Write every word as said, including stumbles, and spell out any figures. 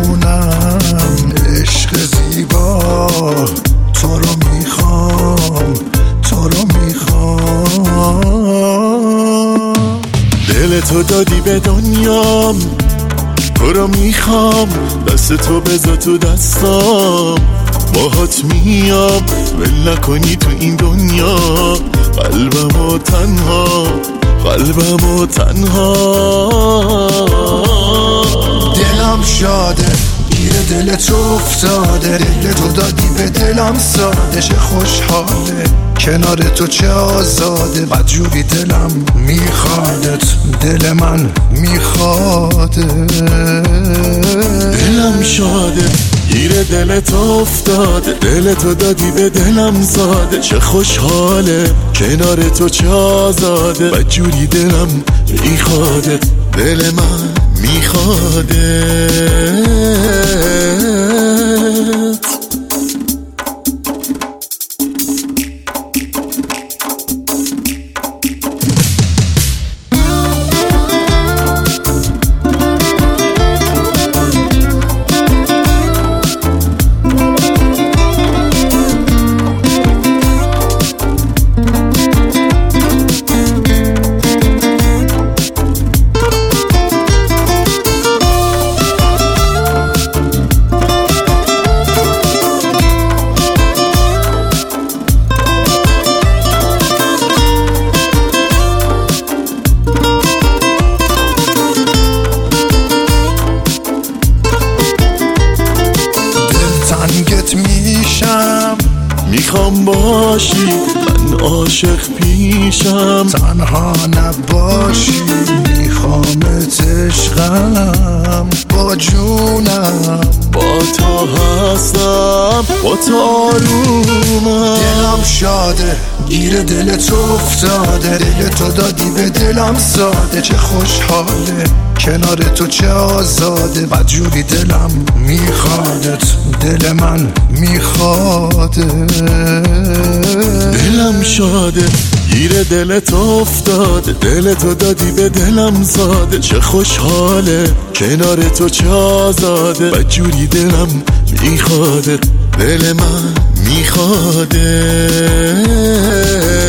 جونم عشق زیبا، تو رو میخوام، تو رو میخوام. دل تو دادی به دنیام، تو رو میخوام، دست تو بذار تو دستام، باهات میام ول نکنی تو این دنیا، قلبمو تنها، قلبمو تنها. دلم شاده گیر دل تو افتاده، دل تو دادی به دلم ساده، چه خوشحاله کنار تو چه آزاده، بدجوری دلم میخوادت، دل من میخواده. دلم شاده گیر دل تو افتاده، دل تو دادی به دلم زاده، چه خوشحاله کنار تو چه آزاده، بدجوری دلم میخواده، دل من میخواده. تنگت میشم، میخوام باشی من عاشق پیشم، تنها نباشی میخوامت عشقم، با جونم با تو هستم، با تو آرومم. دلم شاده گیر دل تو افتاده، دل تو دادی به دلم ساده، چه خوشحاله کنار تو چه آزاده، بدجوری دلم میخوادت، دل من میخواده. دلم شاده گیر دل تو افتاده، دل تو دادی به دلم زاده، چه خوشحاله کنار تو چه آزاده، بدجوری دلم میخواده، دل من میخواده.